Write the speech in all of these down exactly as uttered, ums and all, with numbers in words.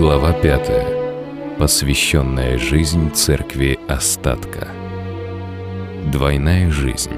Глава пятая. Посвященная жизнь Церкви Остатка. Двойная жизнь.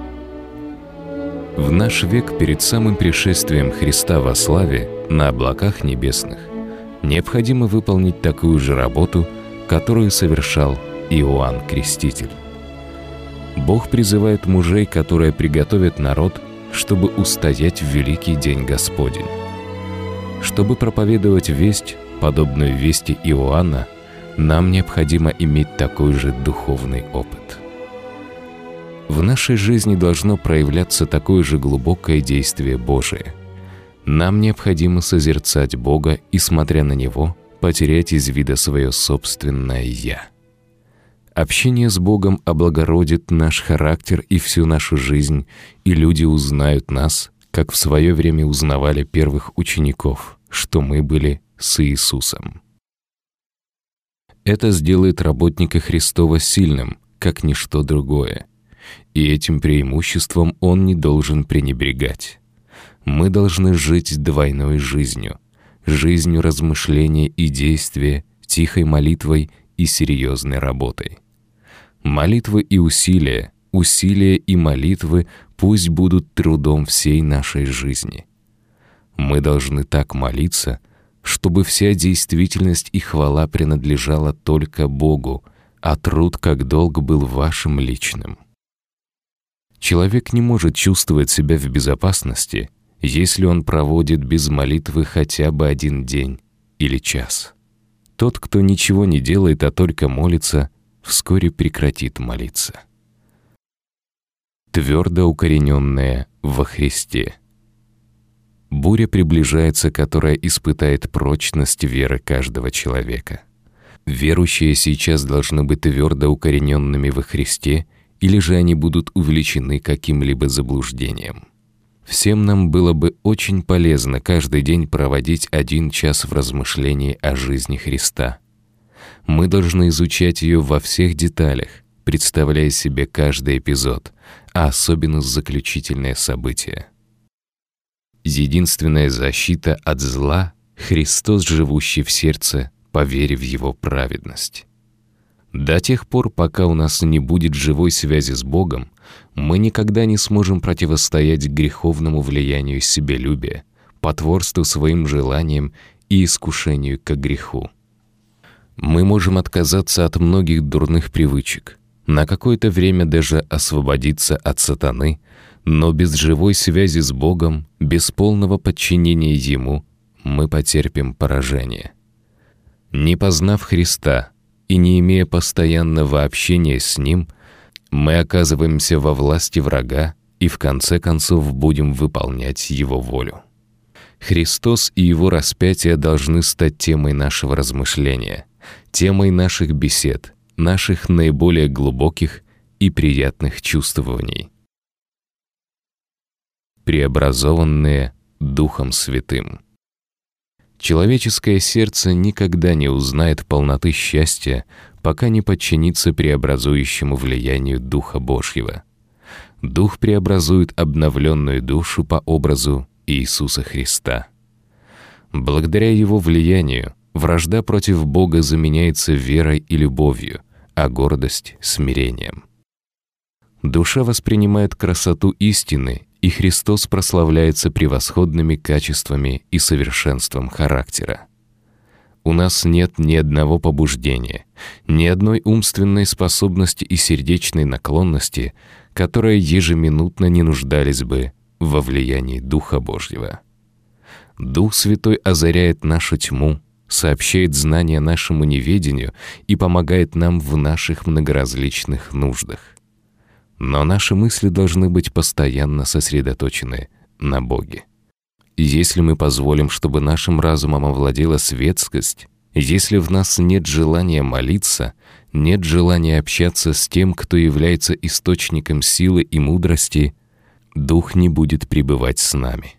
В наш век перед самым пришествием Христа во славе на облаках небесных необходимо выполнить такую же работу, которую совершал Иоанн Креститель. Бог призывает мужей, которые приготовят народ, чтобы устоять в великий день Господень. Чтобы проповедовать весть, подобную вести Иоанна, нам необходимо иметь такой же духовный опыт. В нашей жизни должно проявляться такое же глубокое действие Божие. Нам необходимо созерцать Бога и, смотря на Него, потерять из вида свое собственное «я». Общение с Богом облагородит наш характер и всю нашу жизнь, и люди узнают нас, как в свое время узнавали первых учеников, что мы были с Иисусом. Это сделает работника Христова сильным, как ничто другое, и этим преимуществом он не должен пренебрегать. Мы должны жить двойной жизнью, жизнью размышления и действия, тихой молитвой и серьезной работой. Молитвы и усилия, усилия и молитвы пусть будут трудом всей нашей жизни. Мы должны так молиться, чтобы вся действительность и хвала принадлежала только Богу, а труд как долг был вашим личным. Человек не может чувствовать себя в безопасности, если он проводит без молитвы хотя бы один день или час. Тот, кто ничего не делает, а только молится, вскоре прекратит молиться. Твердо укорененная во Христе. Буря приближается, которая испытает прочность веры каждого человека. Верующие сейчас должны быть твердо укорененными во Христе, или же они будут увлечены каким-либо заблуждением. Всем нам было бы очень полезно каждый день проводить один час в размышлении о жизни Христа. Мы должны изучать ее во всех деталях, представляя себе каждый эпизод, а особенно заключительное событие. Единственная защита от зла — Христос, живущий в сердце, по вере в Его праведность. До тех пор, пока у нас не будет живой связи с Богом, мы никогда не сможем противостоять греховному влиянию себелюбия, потворству своим желаниям и искушению к греху. Мы можем отказаться от многих дурных привычек, на какое-то время даже освободиться от сатаны, но без живой связи с Богом, без полного подчинения Ему, мы потерпим поражение. Не познав Христа и не имея постоянного общения с Ним, мы оказываемся во власти врага и в конце концов будем выполнять Его волю. Христос и Его распятие должны стать темой нашего размышления, темой наших бесед, наших наиболее глубоких и приятных чувствований. Преобразованные Духом Святым. Человеческое сердце никогда не узнает полноты счастья, пока не подчинится преобразующему влиянию Духа Божьего. Дух преобразует обновленную душу по образу Иисуса Христа. Благодаря Его влиянию вражда против Бога заменяется верой и любовью, а гордость — смирением. Душа воспринимает красоту истины, и Христос прославляется превосходными качествами и совершенством характера. У нас нет ни одного побуждения, ни одной умственной способности и сердечной наклонности, которые ежеминутно не нуждались бы во влиянии Духа Божьего. Дух Святой озаряет нашу тьму, сообщает знания нашему неведению и помогает нам в наших многоразличных нуждах. Но наши мысли должны быть постоянно сосредоточены на Боге. Если мы позволим, чтобы нашим разумом овладела светскость, если в нас нет желания молиться, нет желания общаться с тем, кто является источником силы и мудрости, Дух не будет пребывать с нами.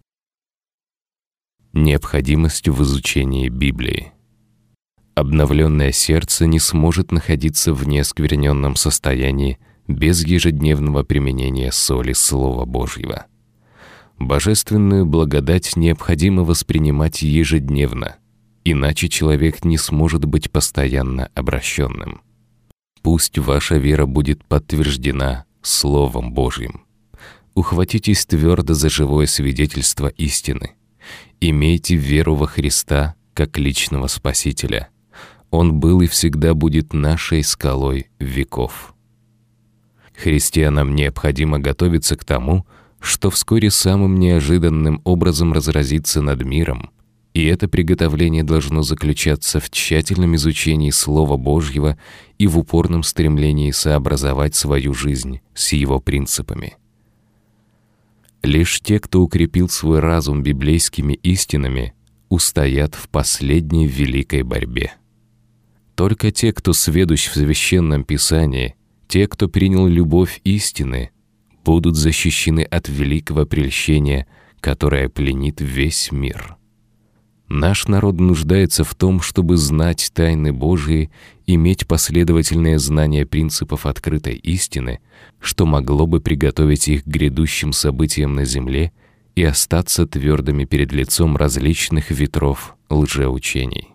Необходимость в изучении Библии. Обновленное сердце не сможет находиться в неоскверненном состоянии без ежедневного применения соли Слова Божьего. Божественную благодать необходимо воспринимать ежедневно, иначе человек не сможет быть постоянно обращенным. Пусть ваша вера будет подтверждена Словом Божьим. Ухватитесь твердо за живое свидетельство истины. Имейте веру во Христа как личного Спасителя. Он был и всегда будет нашей скалой веков. Христианам необходимо готовиться к тому, что вскоре самым неожиданным образом разразится над миром, и это приготовление должно заключаться в тщательном изучении Слова Божьего и в упорном стремлении сообразовать свою жизнь с его принципами. Лишь те, кто укрепил свой разум библейскими истинами, устоят в последней великой борьбе. Только те, кто сведущ в Священном Писании, те, кто принял любовь истины, будут защищены от великого прельщения, которое пленит весь мир. Наш народ нуждается в том, чтобы знать тайны Божии, иметь последовательное знание принципов открытой истины, что могло бы приготовить их к грядущим событиям на земле и остаться твердыми перед лицом различных ветров лжеучений.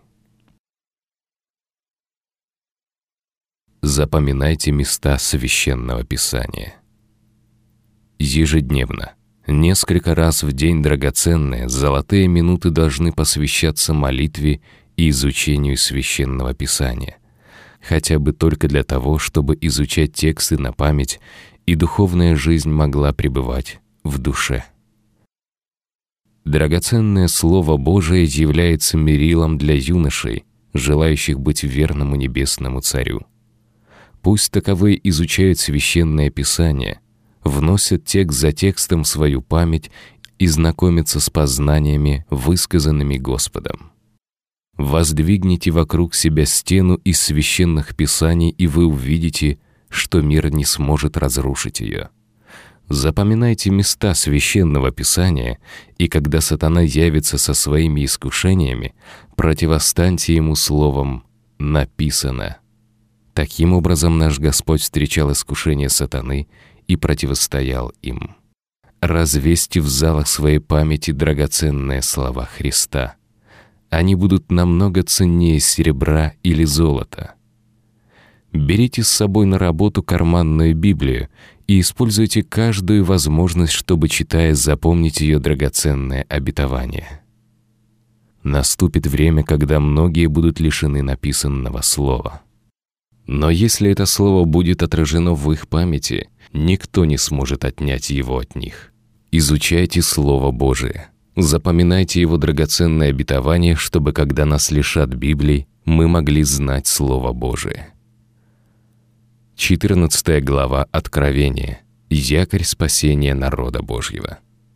Запоминайте места Священного Писания. Ежедневно, несколько раз в день драгоценные, золотые минуты должны посвящаться молитве и изучению Священного Писания, хотя бы только для того, чтобы изучать тексты на память, и духовная жизнь могла пребывать в душе. Драгоценное Слово Божие является мерилом для юношей, желающих быть верному небесному Царю. Пусть таковые изучают Священное Писание, вносят текст за текстом в свою память и знакомятся с познаниями, высказанными Господом. Воздвигните вокруг себя стену из священных писаний, и вы увидите, что мир не сможет разрушить ее. Запоминайте места Священного Писания, и когда сатана явится со своими искушениями, противостаньте ему словом «написано». Таким образом, наш Господь встречал искушения сатаны и противостоял им. Развесьте в залах своей памяти драгоценные слова Христа. Они будут намного ценнее серебра или золота. Берите с собой на работу карманную Библию и используйте каждую возможность, чтобы, читая, запомнить ее драгоценное обетование. Наступит время, когда многие будут лишены написанного слова. Но если это слово будет отражено в их памяти, никто не сможет отнять его от них. Изучайте Слово Божие. Запоминайте его драгоценное обетование, чтобы, когда нас лишат Библии, мы могли знать Слово Божие. четырнадцатая глава Откровения. Якорь спасения народа Божьего.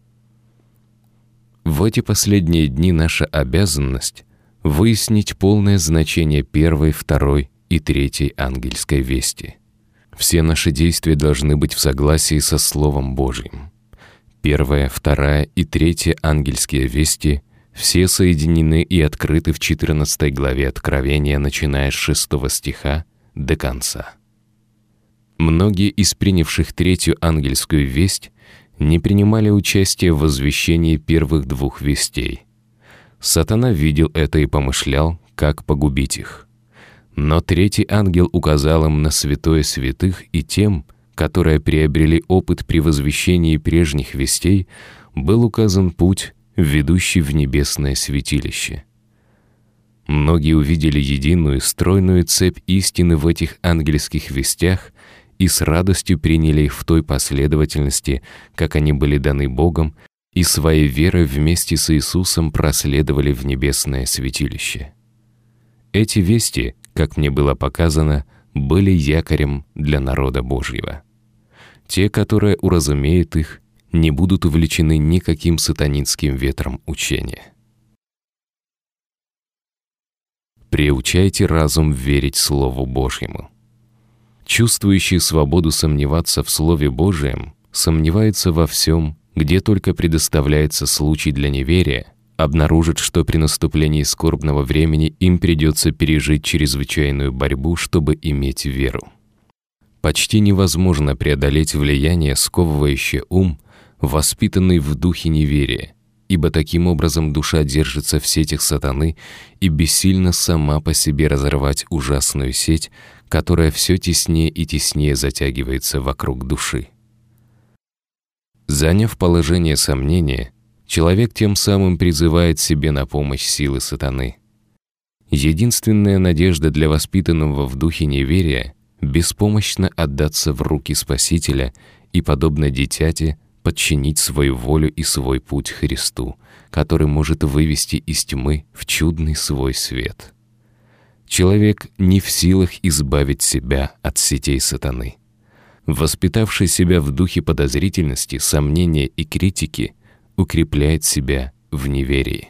В эти последние дни наша обязанность — выяснить полное значение первой, второй и третьей ангельской вести. Все наши действия должны быть в согласии со Словом Божьим. Первая, вторая и третья ангельские вести все соединены и открыты в четырнадцатой главе Откровения, начиная с шестого стиха до конца. Многие из принявших третью ангельскую весть не принимали участия в возвещении первых двух вестей. Сатана видел это и помышлял, как погубить их. Но третий ангел указал им на святое святых, и тем, которые приобрели опыт при возвещении прежних вестей, был указан путь, ведущий в небесное святилище. Многие увидели единую, стройную цепь истины в этих ангельских вестях и с радостью приняли их в той последовательности, как они были даны Богом, и своей верой вместе с Иисусом проследовали в небесное святилище. Эти вести, как мне было показано, были якорем для народа Божьего. Те, которые уразумеют их, не будут увлечены никаким сатанинским ветром учения. Приучайте разум верить Слову Божьему. Чувствующий свободу сомневаться в Слове Божьем сомневается во всем, где только предоставляется случай для неверия, обнаружат, что при наступлении скорбного времени им придется пережить чрезвычайную борьбу, чтобы иметь веру. Почти невозможно преодолеть влияние, сковывающее ум, воспитанный в духе неверия, ибо таким образом душа держится в сетях сатаны и бессильна сама по себе разорвать ужасную сеть, которая все теснее и теснее затягивается вокруг души. Заняв положение сомнения, человек тем самым призывает себе на помощь силы сатаны. Единственная надежда для воспитанного в духе неверия — беспомощно отдаться в руки Спасителя и, подобно дитяти, подчинить свою волю и свой путь Христу, который может вывести из тьмы в чудный свой свет. Человек не в силах избавить себя от сетей сатаны. Воспитавший себя в духе подозрительности, сомнения и критики, укрепляет себя в неверии.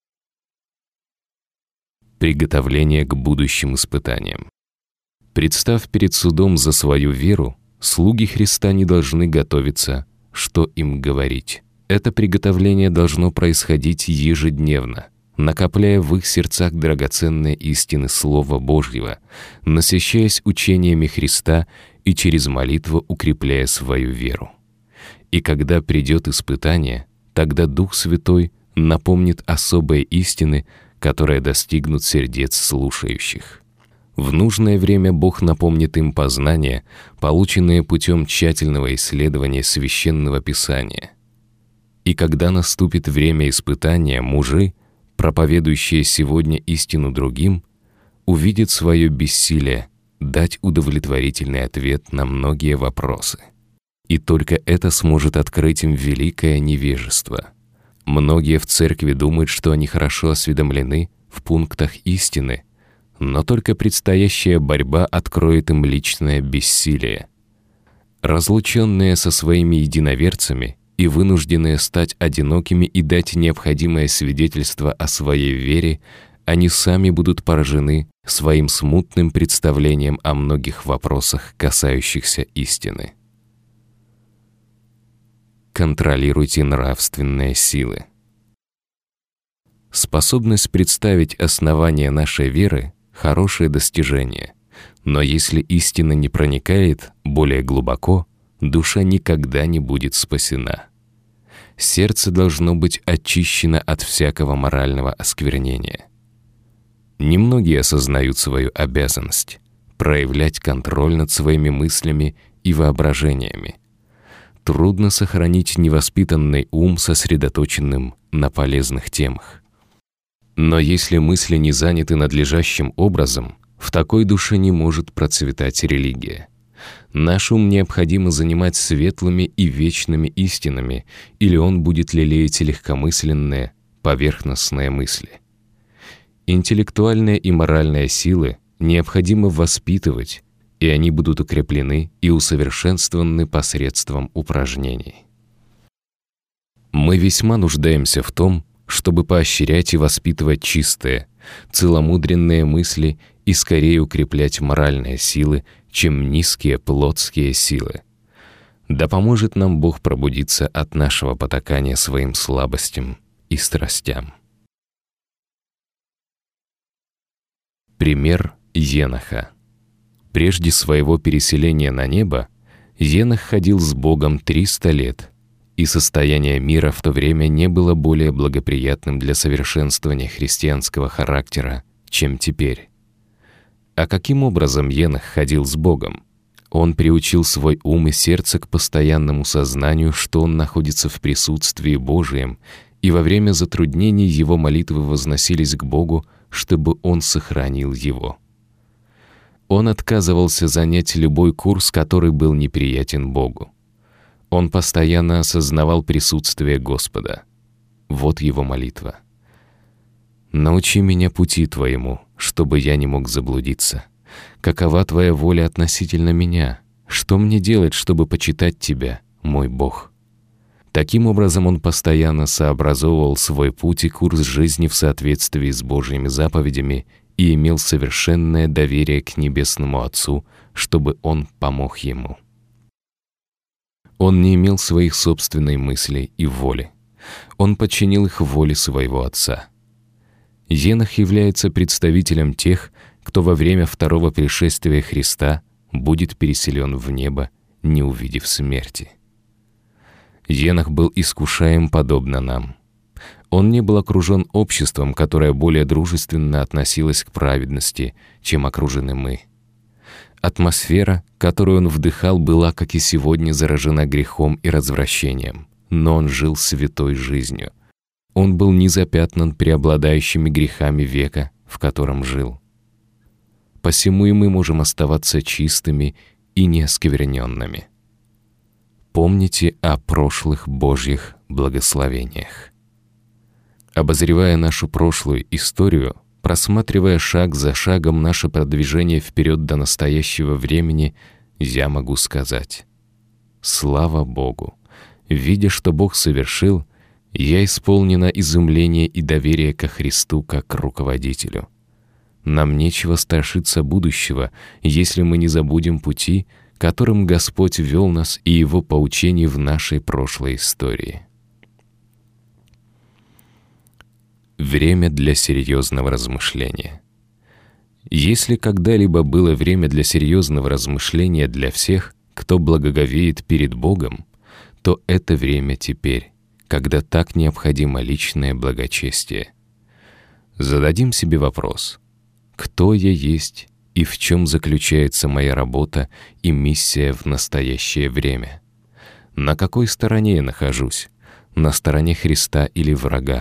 Приготовление к будущим испытаниям. Представ перед судом за свою веру, слуги Христа не должны готовиться, что им говорить. Это приготовление должно происходить ежедневно, накопляя в их сердцах драгоценные истины Слова Божьего, насыщаясь учениями Христа и через молитву укрепляя свою веру. И когда придет испытание, тогда Дух Святой напомнит особые истины, которые достигнут сердец слушающих. В нужное время Бог напомнит им познания, полученные путем тщательного исследования Священного Писания. И когда наступит время испытания, мужи, проповедующие сегодня истину другим, увидят свое бессилие дать удовлетворительный ответ на многие вопросы. И только это сможет открыть им великое невежество. Многие в церкви думают, что они хорошо осведомлены в пунктах истины, но только предстоящая борьба откроет им личное бессилие. Разлученные со своими единоверцами и вынужденные стать одинокими и дать необходимое свидетельство о своей вере, они сами будут поражены своим смутным представлением о многих вопросах, касающихся истины. Контролируйте нравственные силы. Способность представить основания нашей веры — хорошее достижение, но если истина не проникает более глубоко, душа никогда не будет спасена. Сердце должно быть очищено от всякого морального осквернения. Немногие осознают свою обязанность — проявлять контроль над своими мыслями и воображениями. Трудно сохранить невоспитанный ум, сосредоточенным на полезных темах. Но если мысли не заняты надлежащим образом, в такой душе не может процветать религия. Наш ум необходимо занимать светлыми и вечными истинами, или он будет лелеять легкомысленные, поверхностные мысли. Интеллектуальные и моральные силы необходимо воспитывать, и они будут укреплены и усовершенствованы посредством упражнений. Мы весьма нуждаемся в том, чтобы поощрять и воспитывать чистые, целомудренные мысли и скорее укреплять моральные силы, чем низкие плотские силы. Да поможет нам Бог пробудиться от нашего потакания своим слабостям и страстям. Пример Еноха. Прежде своего переселения на небо Енох ходил с Богом триста лет, и состояние мира в то время не было более благоприятным для совершенствования христианского характера, чем теперь. А каким образом Енох ходил с Богом? Он приучил свой ум и сердце к постоянному сознанию, что он находится в присутствии Божием, и во время затруднений его молитвы возносились к Богу, чтобы он сохранил его. Он отказывался занять любой курс, который был неприятен Богу. Он постоянно осознавал присутствие Господа. Вот его молитва. «Научи меня пути Твоему, чтобы я не мог заблудиться. Какова Твоя воля относительно меня? Что мне делать, чтобы почитать Тебя, мой Бог?» Таким образом, он постоянно сообразовывал свой путь и курс жизни в соответствии с Божьими заповедями и имел совершенное доверие к Небесному Отцу, чтобы Он помог ему. Он не имел своих собственной мыслей и воли. Он подчинил их воле своего Отца. Енох является представителем тех, кто во время второго пришествия Христа будет переселен в небо, не увидев смерти. Енох был искушаем подобно нам. Он не был окружен обществом, которое более дружественно относилось к праведности, чем окружены мы. Атмосфера, которую он вдыхал, была, как и сегодня, заражена грехом и развращением, но он жил святой жизнью. Он был не запятнан преобладающими грехами века, в котором жил. Посему и мы можем оставаться чистыми и неоскверненными. Помните о прошлых Божьих благословениях. Обозревая нашу прошлую историю, просматривая шаг за шагом наше продвижение вперед до настоящего времени, я могу сказать: слава Богу! Видя, что Бог совершил, я исполнена изумления и доверия ко Христу как к руководителю. Нам нечего страшиться будущего, если мы не забудем пути, которым Господь вел нас, и Его поучений в нашей прошлой истории. Время для серьезного размышления. Если когда-либо было время для серьезного размышления для всех, кто благоговеет перед Богом, то это время теперь, когда так необходимо личное благочестие. Зададим себе вопрос: кто я есть и в чем заключается моя работа и миссия в настоящее время? На какой стороне я нахожусь? На стороне Христа или врага?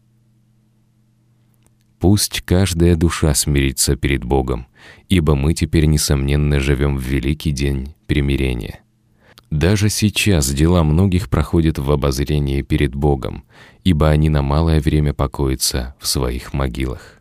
Пусть каждая душа смирится перед Богом, ибо мы теперь, несомненно, живем в великий день примирения. Даже сейчас дела многих проходят в обозрении перед Богом, ибо они на малое время покоятся в своих могилах.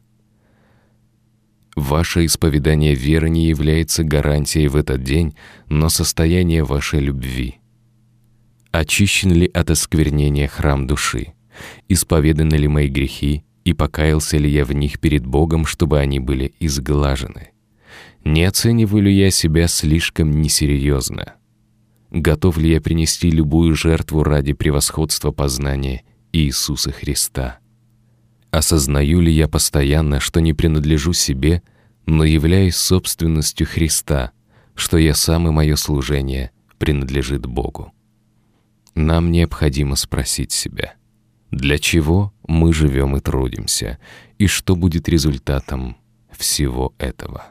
Ваше исповедание веры не является гарантией в этот день, но состояние вашей любви. Очищен ли от осквернения храм души? Исповеданы ли мои грехи, и покаялся ли я в них перед Богом, чтобы они были изглажены? Не оцениваю ли я себя слишком несерьезно? Готов ли я принести любую жертву ради превосходства познания Иисуса Христа? Осознаю ли я постоянно, что не принадлежу себе, но являюсь собственностью Христа, что я сам и мое служение принадлежит Богу? Нам необходимо спросить себя: для чего мы живем и трудимся, и что будет результатом всего этого?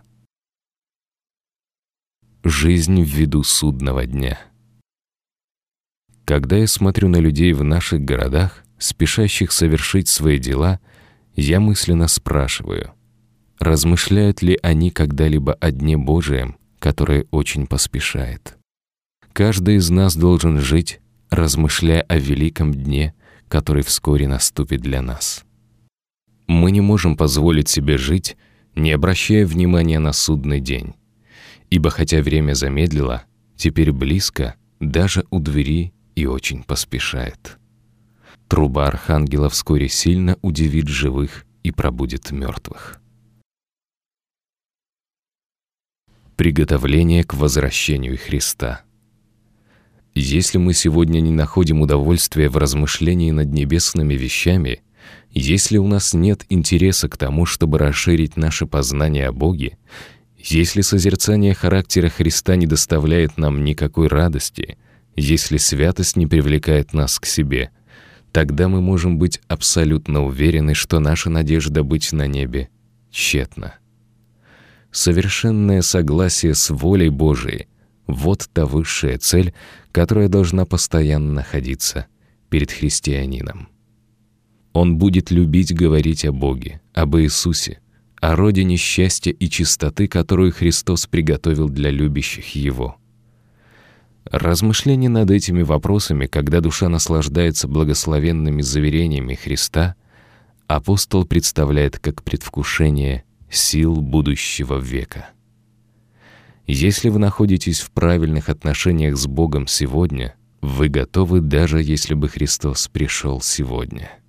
Жизнь в виду судного дня. Когда я смотрю на людей в наших городах, спешащих совершить свои дела, я мысленно спрашиваю: размышляют ли они когда-либо о дне Божием, который очень поспешает? Каждый из нас должен жить, размышляя о великом дне, который вскоре наступит для нас. Мы не можем позволить себе жить, не обращая внимания на судный день, ибо хотя время замедлило, теперь близко, даже у двери, и очень поспешает. Труба архангела вскоре сильно удивит живых и пробудит мертвых. Приготовление к возвращению Христа. Если мы сегодня не находим удовольствия в размышлении над небесными вещами, если у нас нет интереса к тому, чтобы расширить наше познание о Боге, если созерцание характера Христа не доставляет нам никакой радости, если святость не привлекает нас к себе, тогда мы можем быть абсолютно уверены, что наша надежда быть на небе тщетна. Совершенное согласие с волей Божией — вот та высшая цель, которая должна постоянно находиться перед христианином. Он будет любить говорить о Боге, об Иисусе, о родине счастья и чистоты, которую Христос приготовил для любящих Его. Размышление над этими вопросами, когда душа наслаждается благословенными заверениями Христа, апостол представляет как предвкушение сил будущего века. Если вы находитесь в правильных отношениях с Богом сегодня, вы готовы, даже если бы Христос пришел сегодня.